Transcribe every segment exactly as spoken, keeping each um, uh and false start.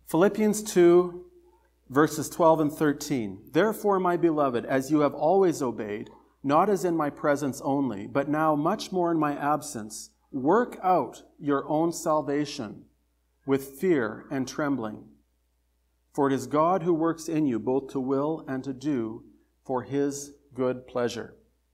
Philippians two, verses twelve and thirteen. Therefore, my beloved, as you have always obeyed, not as in my presence only, but now much more in my absence, work out your own salvation with fear and trembling. For it is God who works in you both to will and to do for his good pleasure.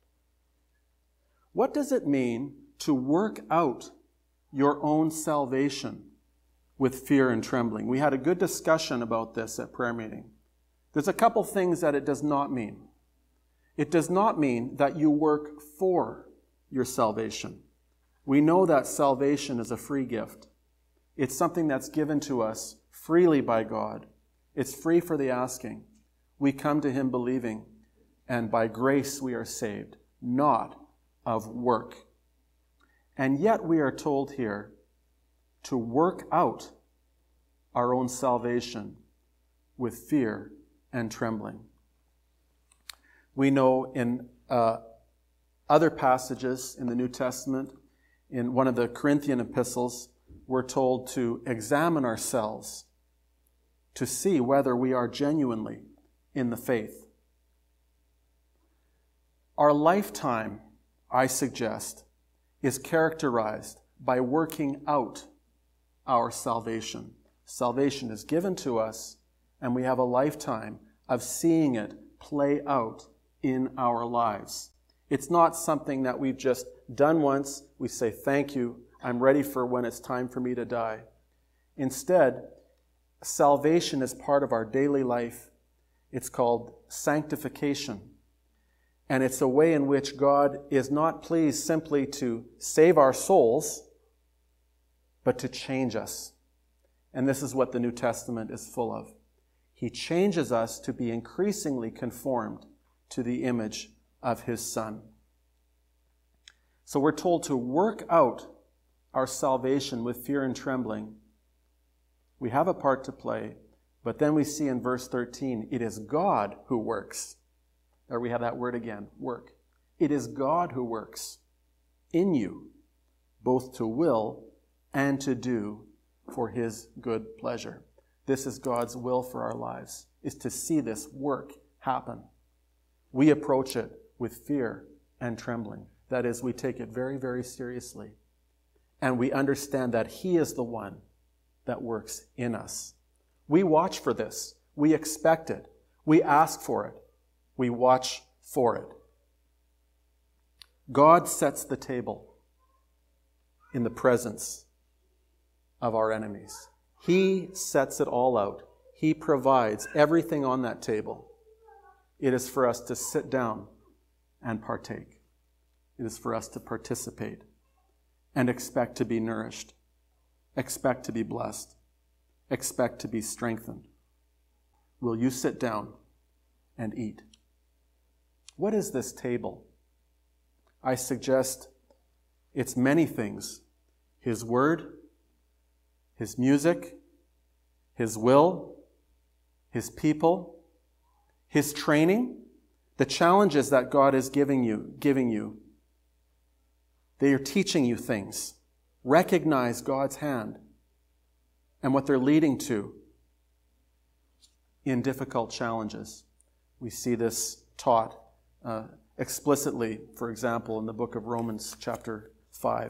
What does it mean to work out your own salvation with fear and trembling? We had a good discussion about this at prayer meeting. There's a couple things that it does not mean. It does not mean that you work for your salvation. We know that salvation is a free gift. It's something that's given to us freely by God. It's free for the asking. We come to him believing, and by grace we are saved, not of work. And yet we are told here to work out our own salvation with fear and trembling. We know in uh, other passages in the New Testament, in one of the Corinthian epistles, we're told to examine ourselves to see whether we are genuinely in the faith. Our lifetime, I suggest, is characterized by working out our salvation. Salvation is given to us, and we have a lifetime of seeing it play out in our lives. It's not something that we've just done once. We say, thank you, I'm ready for when it's time for me to die. Instead, salvation is part of our daily life. It's called sanctification. And it's a way in which God is not pleased simply to save our souls, but to change us. And this is what the New Testament is full of. He changes us to be increasingly conformed to the image of his Son. So we're told to work out our salvation with fear and trembling. We have a part to play, but then we see in verse thirteen, it is God who works. There we have that word again, work. It is God who works in you, both to will and to do for his good pleasure. This is God's will for our lives, is to see this work happen. We approach it with fear and trembling. That is, we take it very, very seriously. And we understand that he is the one that works in us. We watch for this. We expect it. We ask for it. We watch for it. God sets the table in the presence of our enemies. He sets it all out. He provides everything on that table. It is for us to sit down and partake. It is for us to participate and expect to be nourished, expect to be blessed, expect to be strengthened. Will you sit down and eat? What is this table? I suggest it's many things. His word, his music, his will, his people, his training, the challenges that God is giving you, giving you. They are teaching you things. Recognize God's hand and what they're leading to in difficult challenges. We see this taught uh, explicitly, for example, in the book of Romans chapter five.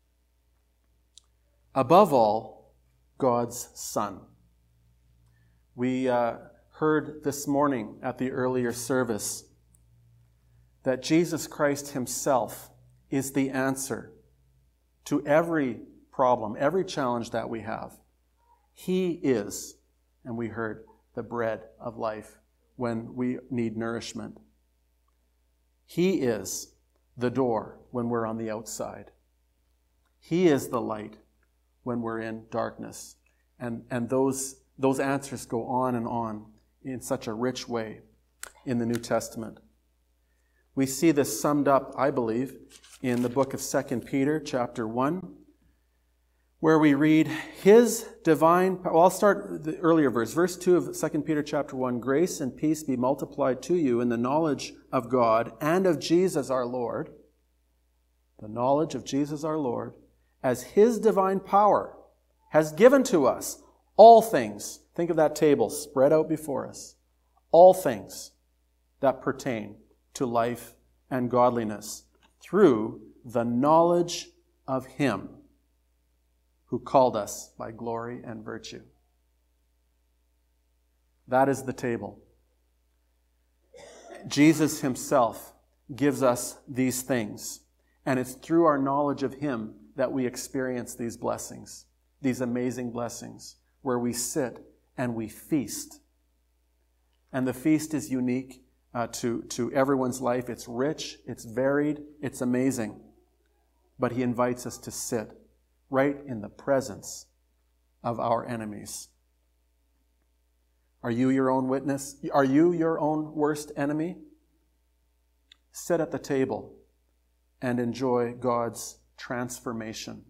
Above all, God's Son. We uh, heard this morning at the earlier service that Jesus Christ himself is the answer to every problem, every challenge that we have. He is, and we heard, the bread of life when we need nourishment. He is the door when we're on the outside. He is the light when we're in darkness. And, and those, those answers go on and on in such a rich way in the New Testament. We see this summed up, I believe, in the book of Second Peter, chapter one, where we read his divine... Well, I'll start the earlier verse. Verse two of Second Peter chapter one, grace and peace be multiplied to you in the knowledge of God and of Jesus our Lord, the knowledge of Jesus our Lord, as his divine power has given to us all things Think of that table spread out before us. All things that pertain to life and godliness through the knowledge of Him who called us by glory and virtue. That is the table. Jesus Himself gives us these things, and it's through our knowledge of Him that we experience these blessings, these amazing blessings, where we sit and we feast. And the feast is unique uh, to, to everyone's life. It's rich, it's varied, it's amazing. But He invites us to sit right in the presence of our enemies. Are you your own witness? Are you your own worst enemy? Sit at the table and enjoy God's transformation,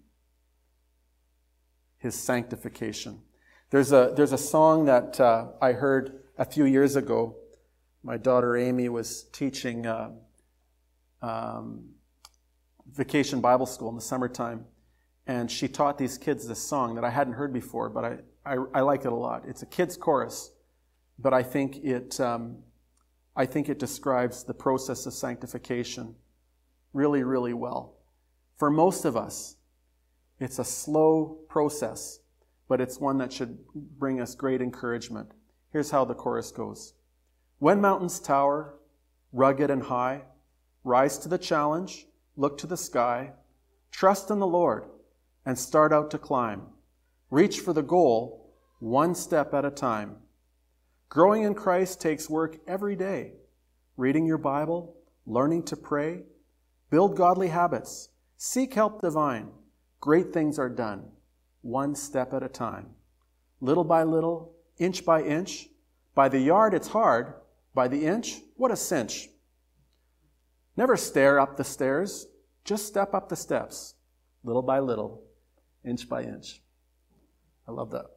His sanctification. There's a, there's a song that uh, I heard a few years ago. My daughter Amy was teaching uh, um, Vacation Bible School in the summertime, and she taught these kids this song that I hadn't heard before, but I, I, I like it a lot. It's a kid's chorus, but I think it um, I think it describes the process of sanctification really, really well. For most of us, it's a slow process, but it's one that should bring us great encouragement. Here's how the chorus goes. When mountains tower, rugged and high, rise to the challenge, look to the sky, trust in the Lord, and start out to climb. Reach for the goal, one step at a time. Growing in Christ takes work every day. Reading your Bible, learning to pray, build godly habits, seek help divine. Great things are done, one step at a time. Little by little, inch by inch. By the yard it's hard, by the inch, what a cinch. Never stare up the stairs, just step up the steps. Little by little, inch by inch. I love that.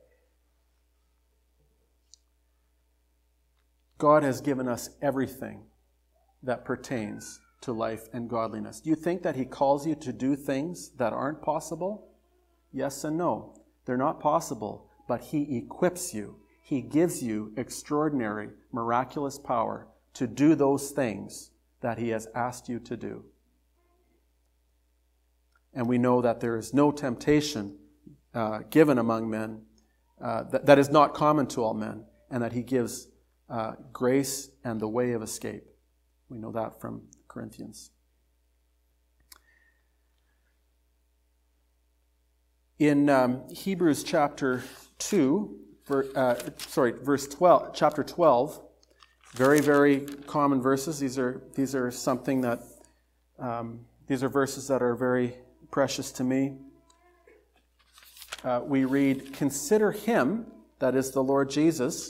God has given us everything that pertains to life and godliness. Do you think that He calls you to do things that aren't possible? Yes and no. They're not possible, but He equips you. He gives you extraordinary, miraculous power to do those things that He has asked you to do. And we know that there is no temptation uh, given among men uh, that, that is not common to all men, and that He gives uh, grace and the way of escape. We know that from Corinthians. In um, Hebrews chapter two, ver, uh, sorry, verse twelve, chapter twelve, very, very common verses. These are these are something that um, these are verses that are very precious to me. Uh, we read, "Consider Him," that is the Lord Jesus.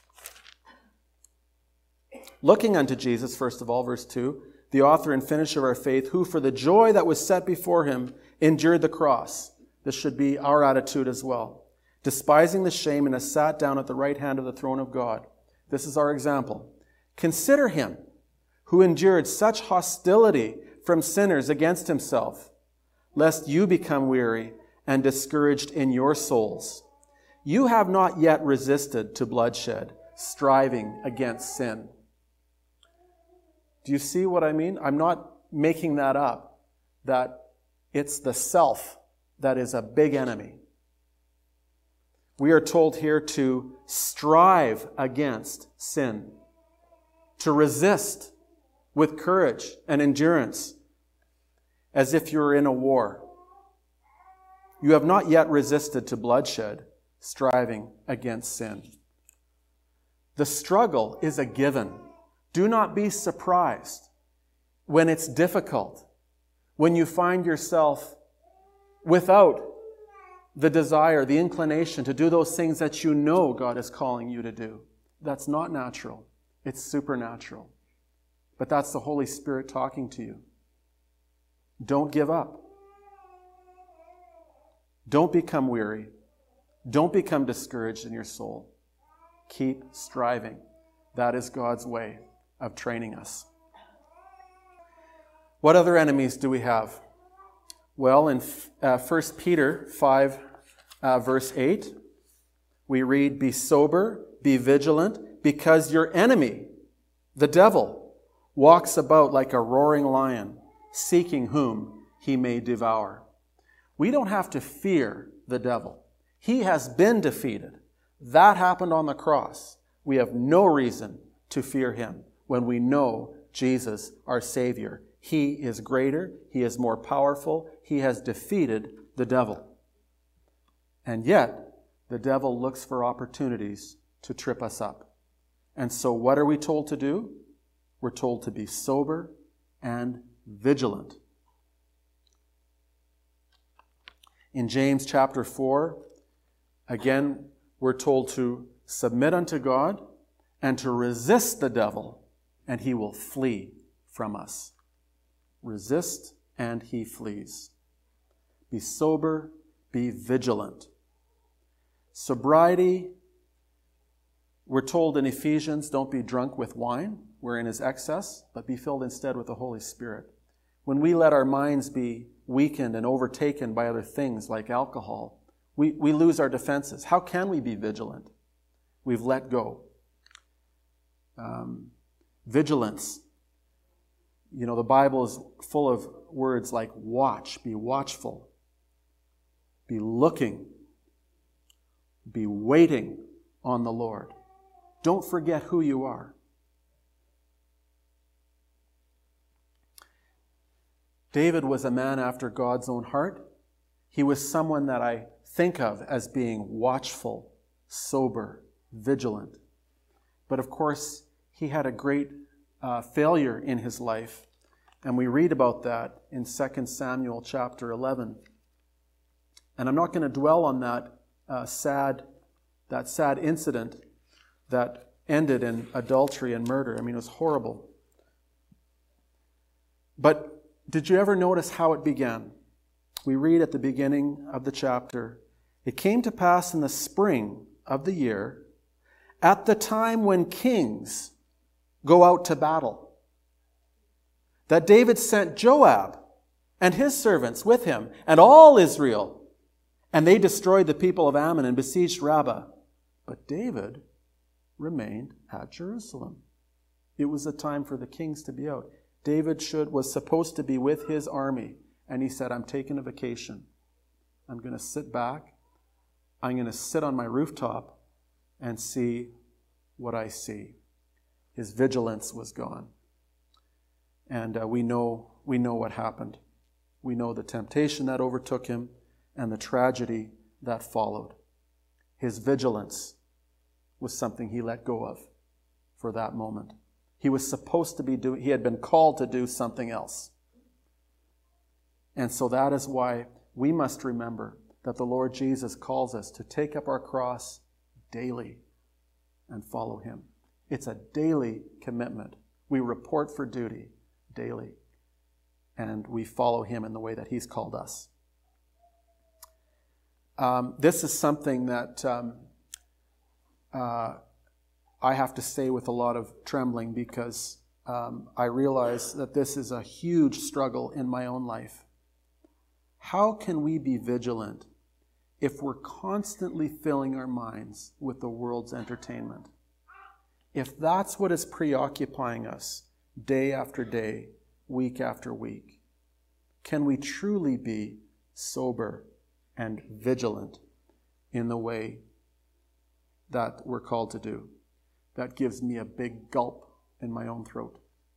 Looking unto Jesus, first of all, verse two, "the author and finisher of our faith, who for the joy that was set before Him endured the cross." This should be our attitude as well. "Despising the shame, and has sat down at the right hand of the throne of God." This is our example. "Consider Him who endured such hostility from sinners against Himself, lest you become weary and discouraged in your souls. You have not yet resisted to bloodshed, striving against sin." Do you see what I mean? I'm not making that up, that it's the self that is a big enemy. We are told here to strive against sin, to resist with courage and endurance, as if you're in a war. You have not yet resisted to bloodshed, striving against sin. The struggle is a given. Do not be surprised when it's difficult, when you find yourself without the desire, the inclination to do those things that you know God is calling you to do. That's not natural. It's supernatural. But that's the Holy Spirit talking to you. Don't give up. Don't become weary. Don't become discouraged in your soul. Keep striving. That is God's way of training us. What other enemies do we have? Well, in uh, First Peter five, uh, verse eight, we read, be sober, be vigilant, because your enemy, the devil, walks about like a roaring lion, seeking whom he may devour. We don't have to fear the devil. He has been defeated. That happened on the cross. We have no reason to fear him when we know Jesus, our Savior. He is greater. He is more powerful. He has defeated the devil. And yet, the devil looks for opportunities to trip us up. And so what are we told to do? We're told to be sober and vigilant. In James chapter four, again, we're told to submit unto God and to resist the devil, and he will flee from us. Resist, and he flees. Be sober, be vigilant. Sobriety, we're told in Ephesians, don't be drunk with wine, wherein is excess, but be filled instead with the Holy Spirit. When we let our minds be weakened and overtaken by other things like alcohol, we, we lose our defenses. How can we be vigilant? We've let go. Um, vigilance. You know, the Bible is full of words like watch, be watchful, be looking, be waiting on the Lord. Don't forget who you are. David was a man after God's own heart. He was someone that I think of as being watchful, sober, vigilant. But of course, he had a great uh, failure in his life, and we read about that in Second Samuel chapter eleven. And I'm not going to dwell on that uh, sad, that sad incident that ended in adultery and murder. I mean, it was horrible. But did you ever notice how it began? We read at the beginning of the chapter, it came to pass in the spring of the year, at the time when kings go out to battle, that David sent Joab and his servants with him and all Israel, and they destroyed the people of Ammon and besieged Rabbah. But David remained at Jerusalem. It was a time for the kings to be out. David should was supposed to be with his army, and he said, I'm taking a vacation. I'm going to sit back. I'm going to sit on my rooftop and see what I see. His vigilance was gone. And uh, we know we know what happened. We know the temptation that overtook him and the tragedy that followed. His vigilance was something he let go of for that moment. He was supposed to be doing, he had been called to do something else. And so that is why we must remember that the Lord Jesus calls us to take up our cross daily and follow him. It's a daily commitment. We report for duty daily, and we follow him in the way that he's called us. Um, this is something that um, uh, I have to say with a lot of trembling, because um, I realize that this is a huge struggle in my own life. How can we be vigilant if we're constantly filling our minds with the world's entertainment? If that's what is preoccupying us day after day, week after week, can we truly be sober and vigilant in the way that we're called to do? That gives me a big gulp in my own throat.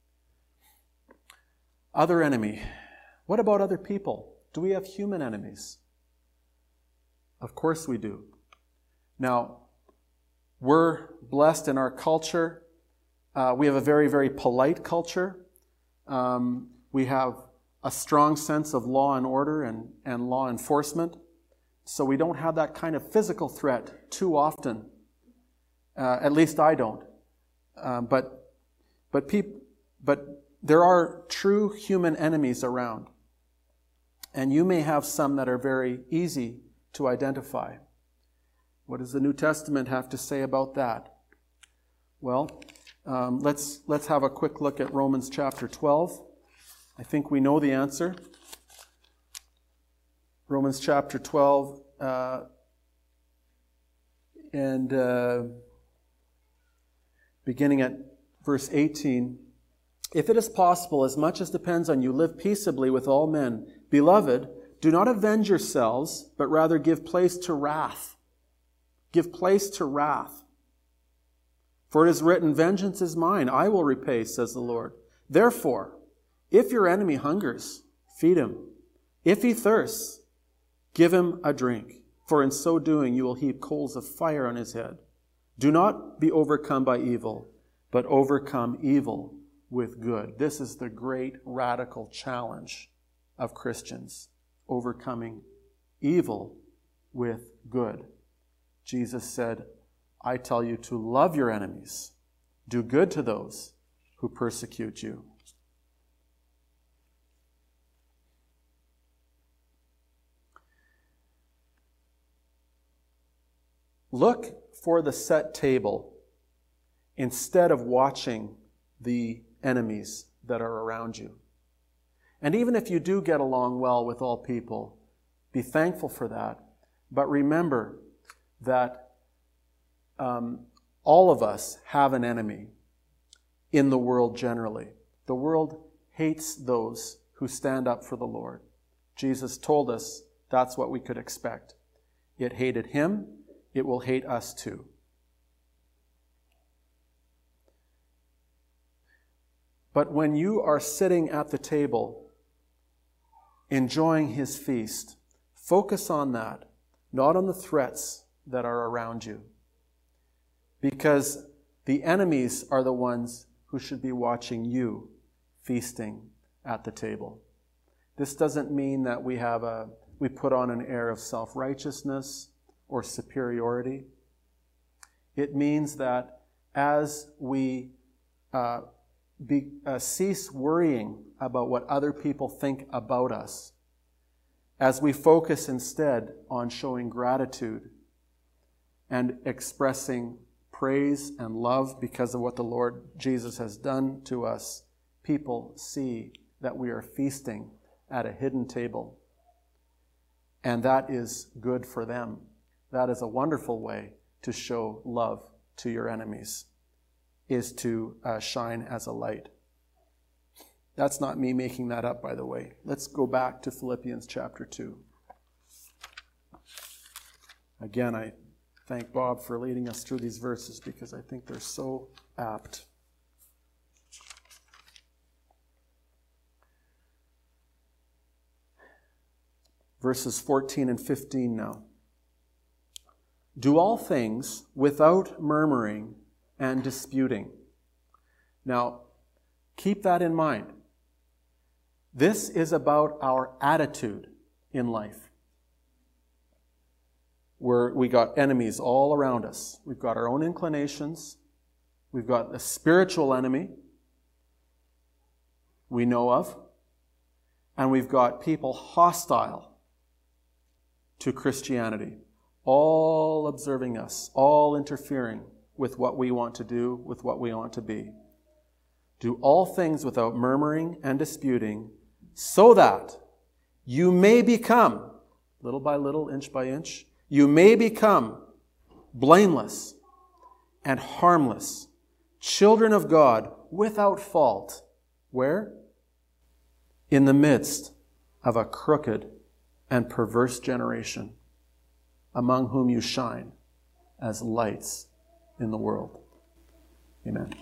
Other enemy. What about other people? Do we have human enemies? Of course we do. Now, we're blessed in our culture. Uh, we have a very, very polite culture. Um, we have a strong sense of law and order and, and law enforcement. So we don't have that kind of physical threat too often. Uh, at least I don't. Uh, but but peop- but there are true human enemies around. And you may have some that are very easy to identify. What does the New Testament have to say about that? Well, um, let's let's have a quick look at Romans chapter twelve. I think we know the answer. Romans chapter twelve. Uh, and uh, beginning at verse eighteen, if it is possible, as much as depends on you, live peaceably with all men. Beloved, do not avenge yourselves, but rather give place to wrath. Give place to wrath. For it is written, vengeance is mine, I will repay, says the Lord. Therefore, if your enemy hungers, feed him. If he thirsts, give him a drink. For in so doing you will heap coals of fire on his head. Do not be overcome by evil, but overcome evil with good. This is the great radical challenge of Christians, overcoming evil with good. Jesus said, I tell you to love your enemies, do good to those who persecute you. Look for the set table instead of watching the enemies that are around you. And even if you do get along well with all people, be thankful for that. But remember that um, all of us have an enemy in the world generally. The world hates those who stand up for the Lord. Jesus told us that's what we could expect. It hated him. It will hate us too. But when you are sitting at the table, enjoying his feast, focus on that, not on the threats that are around you. Because the enemies are the ones who should be watching you feasting at the table. This doesn't mean that we have a we put on an air of self-righteousness or superiority. It means that as we uh, be, uh, cease worrying about what other people think about us, as we focus instead on showing gratitude and expressing praise and love because of what the Lord Jesus has done to us, people see that we are feasting at a hidden table. And that is good for them. That is a wonderful way to show love to your enemies, is to uh, shine as a light. That's not me making that up, by the way. Let's go back to Philippians chapter two. Again, I thank Bob for leading us through these verses because I think they're so apt. Verses fourteen and fifteen now. Do all things without murmuring and disputing. Now, keep that in mind. This is about our attitude in life. We're, we got enemies all around us. We've got our own inclinations. We've got a spiritual enemy we know of. And we've got people hostile to Christianity, all observing us, all interfering with what we want to do, with what we want to be. Do all things without murmuring and disputing, so that you may become, little by little, inch by inch, you may become blameless and harmless, children of God without fault. Where? In the midst of a crooked and perverse generation, among whom you shine as lights in the world. Amen.